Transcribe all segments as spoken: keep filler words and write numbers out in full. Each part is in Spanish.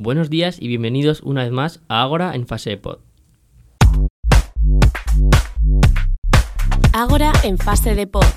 Buenos días y bienvenidos una vez más a Ágora en fase de pod. Ágora en fase de pod.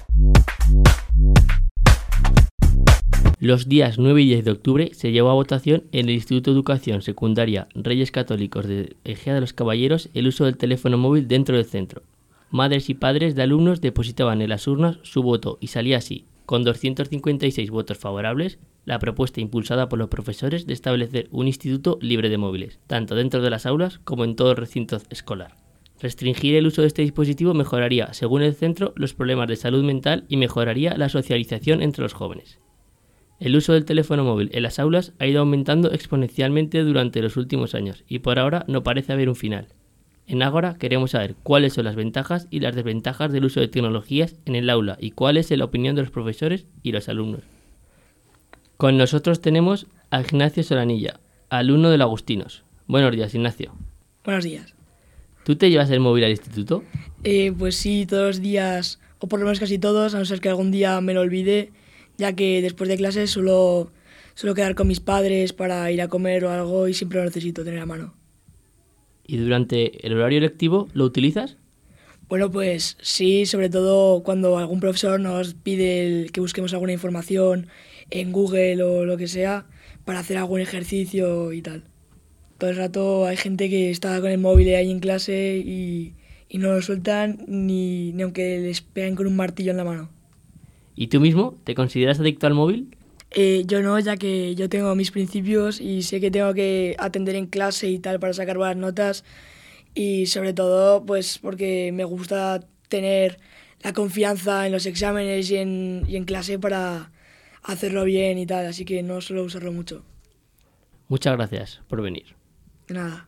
Los días nueve y diez de octubre se llevó a votación en el Instituto de Educación Secundaria Reyes Católicos de Ejea de los Caballeros el uso del teléfono móvil dentro del centro. Madres y padres de alumnos depositaban en las urnas su voto y salía así, con doscientos cincuenta y seis votos favorables, la propuesta impulsada por los profesores de establecer un instituto libre de móviles, tanto dentro de las aulas como en todo el recinto escolar. Restringir el uso de este dispositivo mejoraría, según el centro, los problemas de salud mental y mejoraría la socialización entre los jóvenes. El uso del teléfono móvil en las aulas ha ido aumentando exponencialmente durante los últimos años y por ahora no parece haber un final. En Ágora queremos saber cuáles son las ventajas y las desventajas del uso de tecnologías en el aula y cuál es la opinión de los profesores y los alumnos. Con nosotros tenemos a Ignacio Solanilla, alumno del Agustinos. Buenos días, Ignacio. Buenos días. ¿Tú te llevas el móvil al instituto? Eh, pues sí, todos los días, o por lo menos casi todos, a no ser que algún día me lo olvide, ya que después de clases suelo, suelo quedar con mis padres para ir a comer o algo y siempre lo necesito tener a mano. ¿Y durante el horario lectivo lo utilizas? Bueno, pues sí, sobre todo cuando algún profesor nos pide el, que busquemos alguna información en Google o lo que sea para hacer algún ejercicio y tal. Todo el rato hay gente que está con el móvil ahí en clase y, y no lo sueltan ni, ni aunque les peguen con un martillo en la mano. ¿Y tú mismo te consideras adicto al móvil? Eh, yo no, ya que yo tengo mis principios y sé que tengo que atender en clase y tal para sacar buenas notas y sobre todo pues porque me gusta tener la confianza en los exámenes y en, y en clase para hacerlo bien y tal, así que no suelo usarlo mucho. Muchas gracias por venir. De nada.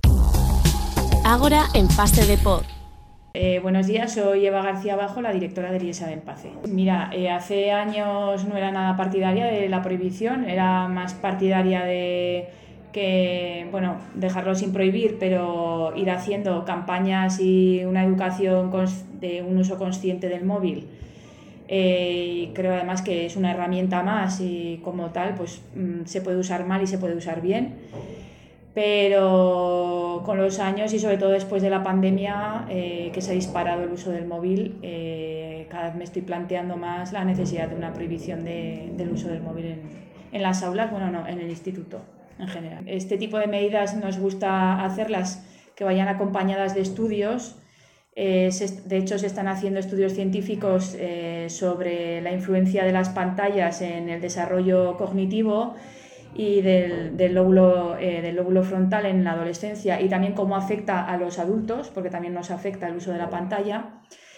Ágora en fase de pod. Eh, buenos días, soy Eva García Bajo, la directora del I E S A de Empace. Mira, eh, hace años no era nada partidaria de la prohibición, era más partidaria de que, bueno, dejarlo sin prohibir, pero ir haciendo campañas y una educación de un uso consciente del móvil. Eh, y creo además que es una herramienta más y como tal pues mmm, se puede usar mal y se puede usar bien. Pero con los años y sobre todo después de la pandemia eh, que se ha disparado el uso del móvil, eh, cada vez me estoy planteando más la necesidad de una prohibición de, del uso del móvil en, en las aulas, bueno, no, en el instituto en general. Este tipo de medidas nos gusta hacerlas que vayan acompañadas de estudios. Eh, se, de hecho, se están haciendo estudios científicos eh, sobre la influencia de las pantallas en el desarrollo cognitivo y del, del, lóbulo, eh, del lóbulo frontal en la adolescencia y también cómo afecta a los adultos, porque también nos afecta el uso de la pantalla.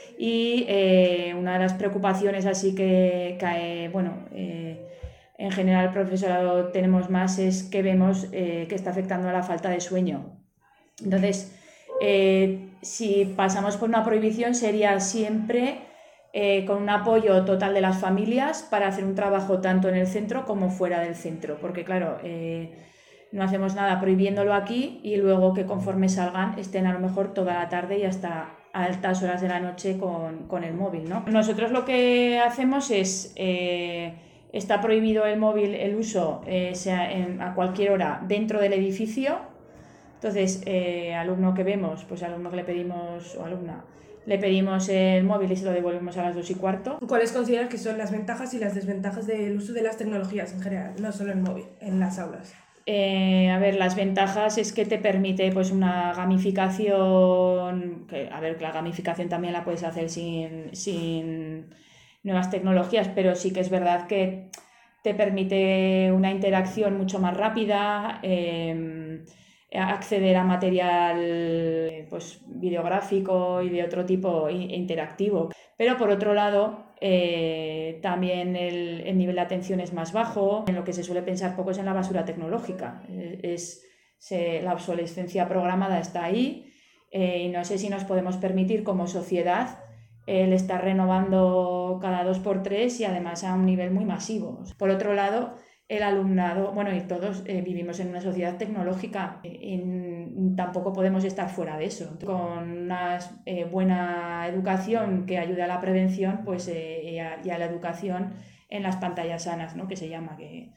Y eh, una de las preocupaciones así que, que bueno, eh, en general el profesorado tenemos más es que vemos eh, que está afectando a la falta de sueño. Entonces, eh, si pasamos por una prohibición sería siempre Eh, con un apoyo total de las familias para hacer un trabajo tanto en el centro como fuera del centro, porque claro, eh, no hacemos nada prohibiéndolo aquí y luego que conforme salgan estén a lo mejor toda la tarde y hasta altas horas de la noche con, con el móvil, ¿no? Nosotros lo que hacemos es, eh, está prohibido el móvil, el uso eh, sea en, a cualquier hora dentro del edificio. Entonces, eh, alumno que vemos, pues alumno que le pedimos, o alumna, le pedimos el móvil y se lo devolvemos a las dos y cuarto. ¿Cuáles consideras que son las ventajas y las desventajas del uso de las tecnologías en general, no solo el móvil, en las aulas? Eh, a ver, las ventajas es que te permite pues una gamificación, que, a ver, la gamificación también la puedes hacer sin, sin nuevas tecnologías, pero sí que es verdad que te permite una interacción mucho más rápida, eh, acceder a material pues, videográfico y de otro tipo interactivo. Pero por otro lado, eh, también el, el nivel de atención es más bajo. En lo que se suele pensar poco es en la basura tecnológica. Es, se, la obsolescencia programada está ahí eh, y no sé si nos podemos permitir como sociedad el estar renovando cada dos por tres y además a un nivel muy masivo. Por otro lado, el alumnado, bueno, y todos eh, vivimos en una sociedad tecnológica y, y tampoco podemos estar fuera de eso. Con una eh, buena educación que ayude a la prevención pues, eh, y, a, y a la educación en las pantallas sanas, ¿no? Que se llama, que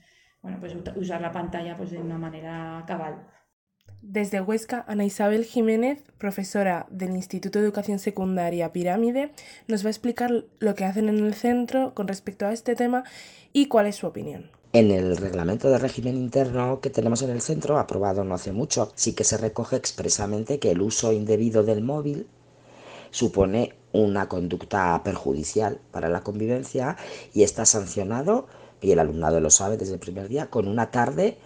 bueno, pues usar la pantalla pues de una manera cabal. Desde Huesca, Ana Isabel Jiménez, profesora del Instituto de Educación Secundaria Pirámide, nos va a explicar lo que hacen en el centro con respecto a este tema y cuál es su opinión. En el reglamento de régimen interno que tenemos en el centro, aprobado no hace mucho, sí que se recoge expresamente que el uso indebido del móvil supone una conducta perjudicial para la convivencia y está sancionado, y el alumnado lo sabe desde el primer día, con una tarde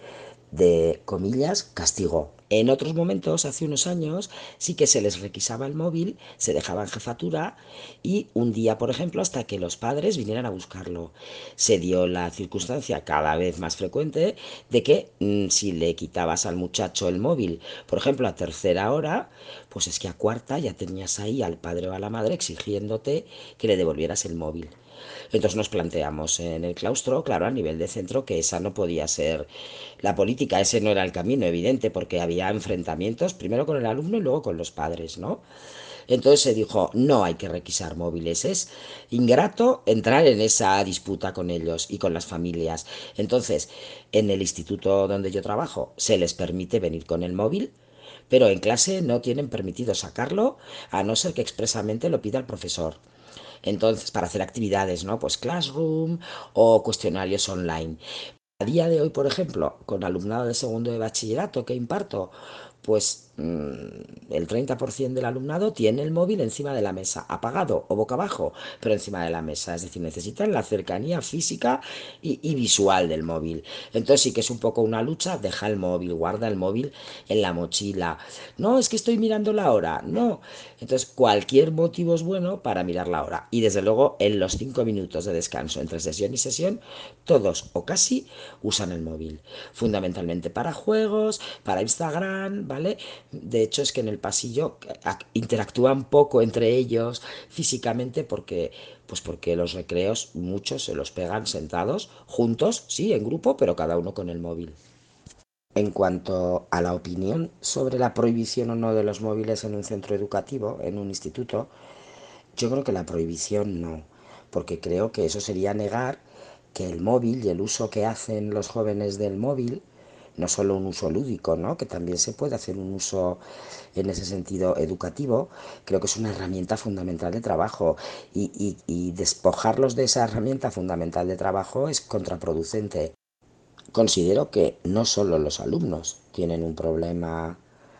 de, comillas, castigo. En otros momentos, hace unos años, sí que se les requisaba el móvil, se dejaba en jefatura y un día, por ejemplo, hasta que los padres vinieran a buscarlo. Se dio la circunstancia cada vez más frecuente de que mmm, si le quitabas al muchacho el móvil, por ejemplo, a tercera hora, pues es que a cuarta ya tenías ahí al padre o a la madre exigiéndote que le devolvieras el móvil. Entonces nos planteamos en el claustro, claro, a nivel de centro, que esa no podía ser la política, ese no era el camino, evidente, porque había enfrentamientos, primero con el alumno y luego con los padres, ¿no? Entonces se dijo, no hay que requisar móviles, es ingrato entrar en esa disputa con ellos y con las familias. Entonces, en el instituto donde yo trabajo, se les permite venir con el móvil, pero en clase no tienen permitido sacarlo, a no ser que expresamente lo pida el profesor. Entonces, para hacer actividades, ¿no? Pues Classroom o cuestionarios online. A día de hoy, por ejemplo, con alumnado de segundo de bachillerato que imparto, pues mmm, el treinta por ciento del alumnado tiene el móvil encima de la mesa, apagado o boca abajo, pero encima de la mesa. Es decir, necesitan la cercanía física y, y visual del móvil. Entonces sí que es un poco una lucha, deja el móvil, guarda el móvil en la mochila. No, es que estoy mirando la hora, no. Entonces cualquier motivo es bueno para mirar la hora. Y desde luego en los cinco minutos de descanso entre sesión y sesión, todos o casi usan el móvil. Fundamentalmente para juegos, para Instagram, ¿vale? De hecho es que en el pasillo interactúan poco entre ellos físicamente porque, pues porque los recreos muchos se los pegan sentados, juntos, sí, en grupo, pero cada uno con el móvil. En cuanto a la opinión sobre la prohibición o no de los móviles en un centro educativo, en un instituto, yo creo que la prohibición no, porque creo que eso sería negar que el móvil y el uso que hacen los jóvenes del móvil, no solo un uso lúdico, ¿no? Que también se puede hacer un uso en ese sentido educativo, creo que es una herramienta fundamental de trabajo y, y, y despojarlos de esa herramienta fundamental de trabajo es contraproducente. Considero que no solo los alumnos tienen un problema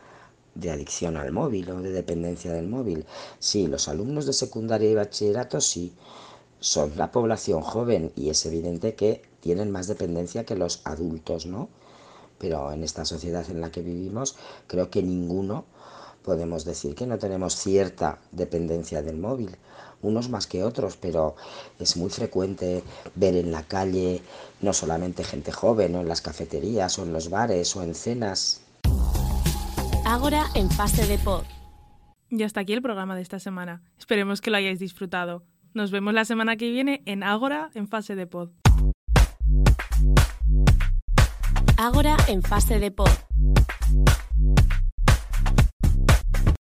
de adicción al móvil o de dependencia del móvil. Sí, los alumnos de secundaria y bachillerato sí, son la población joven y es evidente que tienen más dependencia que los adultos, ¿no? Pero en esta sociedad en la que vivimos, creo que ninguno podemos decir que no tenemos cierta dependencia del móvil. Unos más que otros, pero es muy frecuente ver en la calle no solamente gente joven, o en las cafeterías, o en los bares, o en cenas. Ágora en fase de pod. Y hasta aquí el programa de esta semana. Esperemos que lo hayáis disfrutado. Nos vemos la semana que viene en Ágora en fase de pod. Ágora en fase de pod.